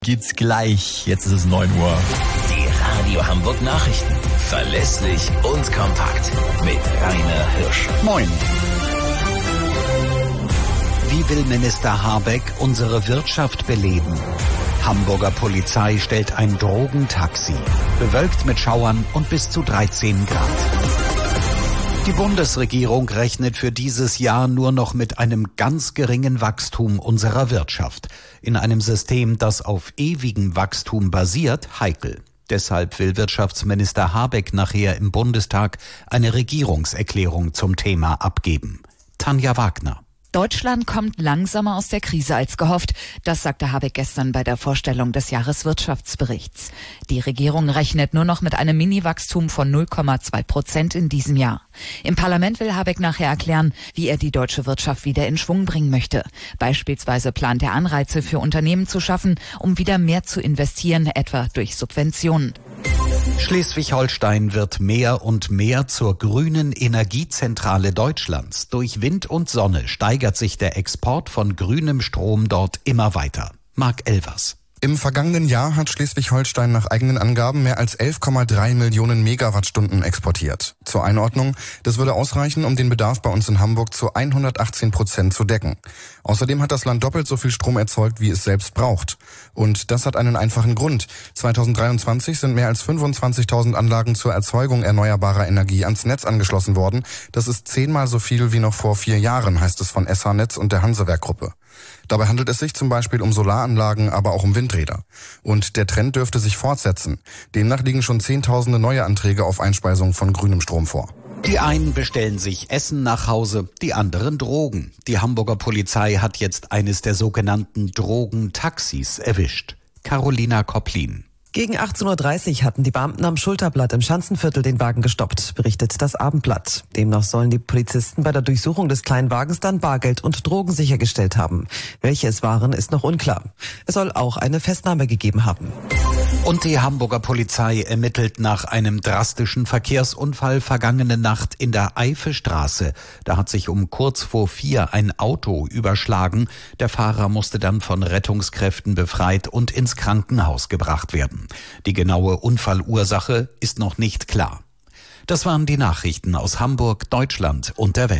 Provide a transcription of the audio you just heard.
Gibt's gleich. Jetzt ist es 9 Uhr. Die Radio Hamburg Nachrichten. Verlässlich und kompakt. Mit Rainer Hirsch. Moin. Wie will Minister Habeck unsere Wirtschaft beleben? Hamburger Polizei stellt ein Drogentaxi. Bewölkt mit Schauern und bis zu 13 Grad. Die Bundesregierung rechnet für dieses Jahr nur noch mit einem ganz geringen Wachstum unserer Wirtschaft. In einem System, das auf ewigem Wachstum basiert, heikel. Deshalb will Wirtschaftsminister Habeck nachher im Bundestag eine Regierungserklärung zum Thema abgeben. Tanja Wagner. Deutschland kommt langsamer aus der Krise als gehofft. Das sagte Habeck gestern bei der Vorstellung des Jahreswirtschaftsberichts. Die Regierung rechnet nur noch mit einem Mini-Wachstum von 0,2% in diesem Jahr. Im Parlament will Habeck nachher erklären, wie er die deutsche Wirtschaft wieder in Schwung bringen möchte. Beispielsweise plant er Anreize für Unternehmen zu schaffen, um wieder mehr zu investieren, etwa durch Subventionen. Schleswig-Holstein wird mehr und mehr zur grünen Energiezentrale Deutschlands. Durch Wind und Sonne steigert sich der Export von grünem Strom dort immer weiter. Marc Elvers. Im vergangenen Jahr hat Schleswig-Holstein nach eigenen Angaben mehr als 11,3 Millionen Megawattstunden exportiert. Zur Einordnung, das würde ausreichen, um den Bedarf bei uns in Hamburg zu 118% zu decken. Außerdem hat das Land doppelt so viel Strom erzeugt, wie es selbst braucht. Und das hat einen einfachen Grund. 2023 sind mehr als 25.000 Anlagen zur Erzeugung erneuerbarer Energie ans Netz angeschlossen worden. Das ist 10-mal so viel wie noch vor 4 Jahren, heißt es von SH-Netz und der Hansewerk-Gruppe. Dabei handelt es sich zum Beispiel um Solaranlagen, aber auch um Windräder. Und der Trend dürfte sich fortsetzen. Demnach liegen schon Zehntausende neue Anträge auf Einspeisung von grünem Strom vor. Die einen bestellen sich Essen nach Hause, die anderen Drogen. Die Hamburger Polizei hat jetzt eines der sogenannten Drogentaxis erwischt. Carolina Kopplin. Gegen 18.30 Uhr hatten die Beamten am Schulterblatt im Schanzenviertel den Wagen gestoppt, berichtet das Abendblatt. Demnach sollen die Polizisten bei der Durchsuchung des kleinen Wagens dann Bargeld und Drogen sichergestellt haben. Welche es waren, ist noch unklar. Es soll auch eine Festnahme gegeben haben. Und die Hamburger Polizei ermittelt nach einem drastischen Verkehrsunfall vergangene Nacht in der Eifestraße. Da hat sich um kurz vor 4 ein Auto überschlagen. Der Fahrer musste dann von Rettungskräften befreit und ins Krankenhaus gebracht werden. Die genaue Unfallursache ist noch nicht klar. Das waren die Nachrichten aus Hamburg, Deutschland und der Welt.